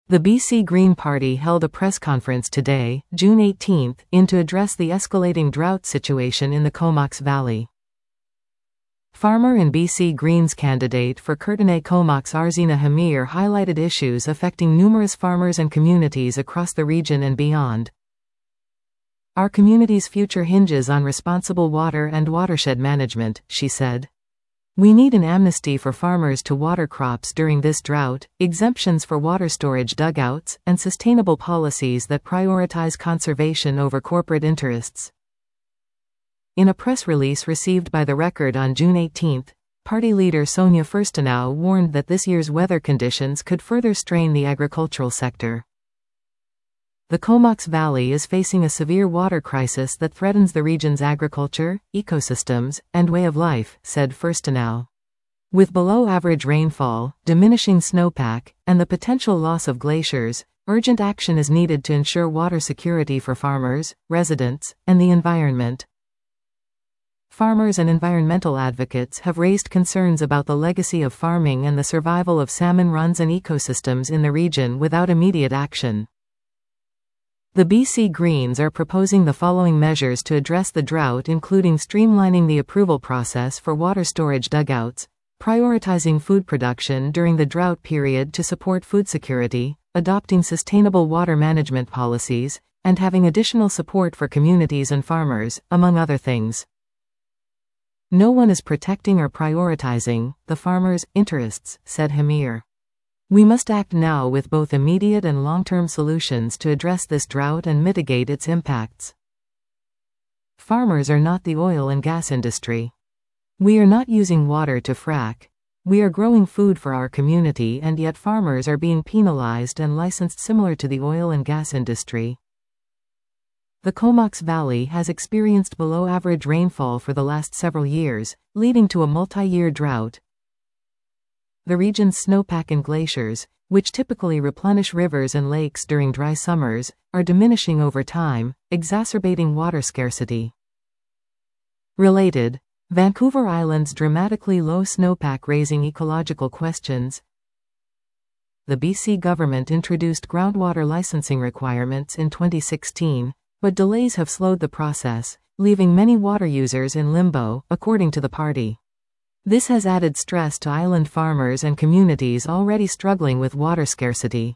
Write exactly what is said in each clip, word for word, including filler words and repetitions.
The B C Green Party held a press conference today, June eighteenth, in to address the escalating drought situation in the Comox Valley. Farmer and B C Greens candidate for Courtenay-Comox Arzina Hamir highlighted issues affecting numerous farmers and communities across the region and beyond. Our community's future hinges on responsible water and watershed management, she said. We need an amnesty for farmers to water crops during this drought, exemptions for water storage dugouts, and sustainable policies that prioritize conservation over corporate interests. In a press release received by The Record on June eighteenth, party leader Sonia Furstenau warned that this year's weather conditions could further strain the agricultural sector. The Comox Valley is facing a severe water crisis that threatens the region's agriculture, ecosystems, and way of life, said Furstenau. With below-average rainfall, diminishing snowpack, and the potential loss of glaciers, urgent action is needed to ensure water security for farmers, residents, and the environment. Farmers and environmental advocates have raised concerns about the legacy of farming and the survival of salmon runs and ecosystems in the region without immediate action. The B C Greens are proposing the following measures to address the drought, including streamlining the approval process for water storage dugouts, prioritizing food production during the drought period to support food security, adopting sustainable water management policies, and having additional support for communities and farmers, among other things. No one is protecting or prioritizing the farmers' interests, said Hamir. We must act now with both immediate and long-term solutions to address this drought and mitigate its impacts. Farmers are not the oil and gas industry. We are not using water to frack. We are growing food for our community, and yet farmers are being penalized and licensed similar to the oil and gas industry. The Comox Valley has experienced below-average rainfall for the last several years, leading to a multi-year drought. The region's snowpack and glaciers, which typically replenish rivers and lakes during dry summers, are diminishing over time, exacerbating water scarcity. Related, Vancouver Island's dramatically low snowpack raising ecological questions. The B C government introduced groundwater licensing requirements in twenty sixteen, but delays have slowed the process, leaving many water users in limbo, according to the party. This has added stress to island farmers and communities already struggling with water scarcity.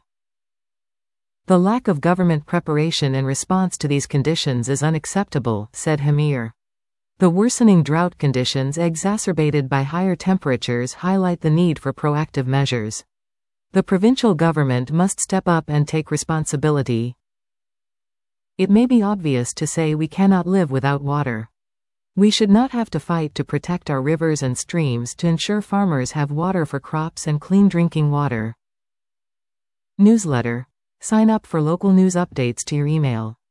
The lack of government preparation and response to these conditions is unacceptable, said Hamir. The worsening drought conditions exacerbated by higher temperatures highlight the need for proactive measures. The provincial government must step up and take responsibility. It may be obvious to say we cannot live without water. We should not have to fight to protect our rivers and streams to ensure farmers have water for crops and clean drinking water. Newsletter. Sign up for local news updates to your email.